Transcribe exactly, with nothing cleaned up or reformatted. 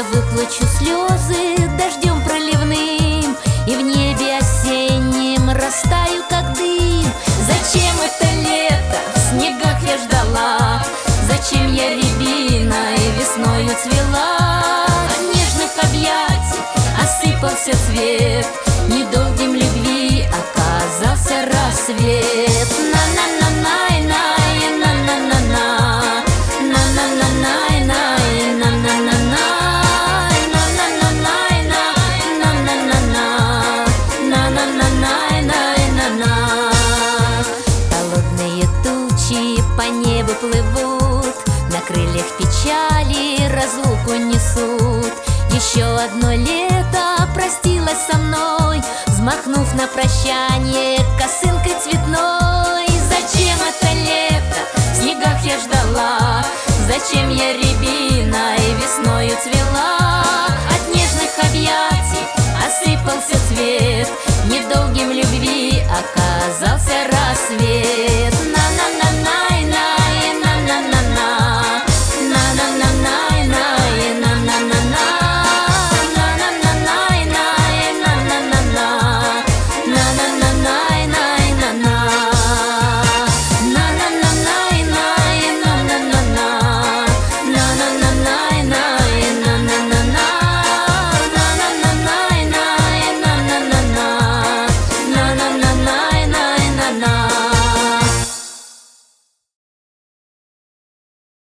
выплачу слезы дождем проливным, и в небе осеннем растаю, как дым. Зачем это лето, в снегах я ждала? Зачем я рябиной весною цвела? От нежных объятий осыпался цвет, недолгим любви оказался рассвет. На-на-на-най-най, на-на-на-на, на-на-на-най-най, на-на-на-най, на-на-на-най-най, на-на-на-най, на-на-на-най. Холодные тучи по небу плывут, на крыльях печали разлуку несут. Еще одно лето простилась со мной, взмахнув на прощание косынкой цветной. Зачем это лето, в снегах я ждала? Зачем я рябиной весною цвела? От нежных объятий осыпался